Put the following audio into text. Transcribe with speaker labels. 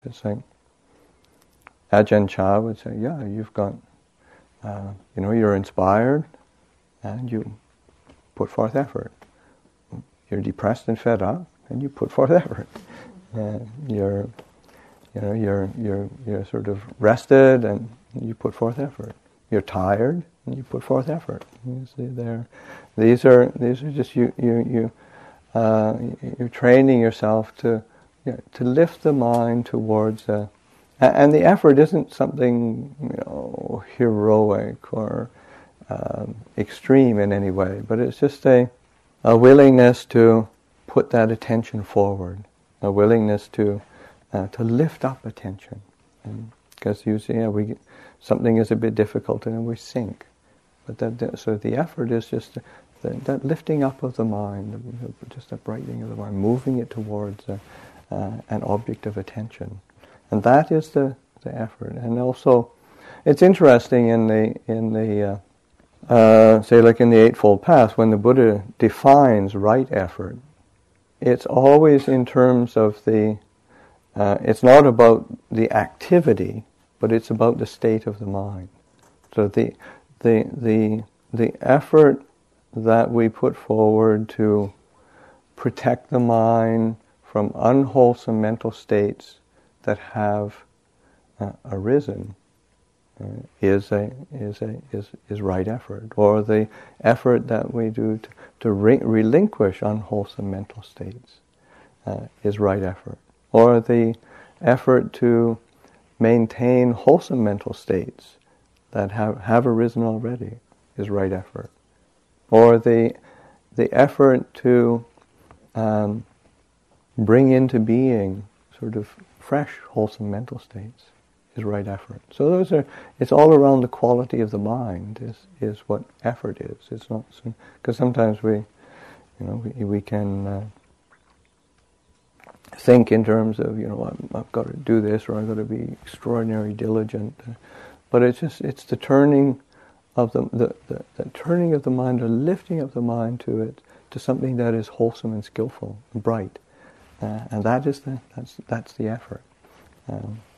Speaker 1: It's like Ajahn Chah would say, yeah, you've got, you're inspired and you put forth effort. You're depressed and fed up and you put forth effort. You're sort of rested and you put forth effort. You're tired and you put forth effort. You see, these are just you're training yourself to lift the mind towards and the effort isn't something heroic or extreme in any way, but it's just a willingness to put that attention forward, a willingness to lift up attention, because you see, something is a bit difficult and we sink, but so the effort is just that lifting up of the mind, just a brightening of the mind, moving it towards an object of attention, and that is the effort. And also, it's interesting in the say like in the Eightfold Path, when the Buddha defines right effort, it's always in terms of it's not about the activity, but it's about the state of the mind. So the effort that we put forward to protect the mind from unwholesome mental states that have arisen is right effort, or the effort that we do to relinquish unwholesome mental states is right effort, or the effort to maintain wholesome mental states that have arisen already is right effort, or the effort to bring into being sort of fresh wholesome mental states is right effort. So it's all around the quality of the mind is what effort is. It's not, because sometimes we can think in terms of, I've got to do this, or I've got to be extraordinarily diligent, but it's the turning of the turning of the mind, or lifting of the mind to something that is wholesome and skillful and bright, and that's the effort.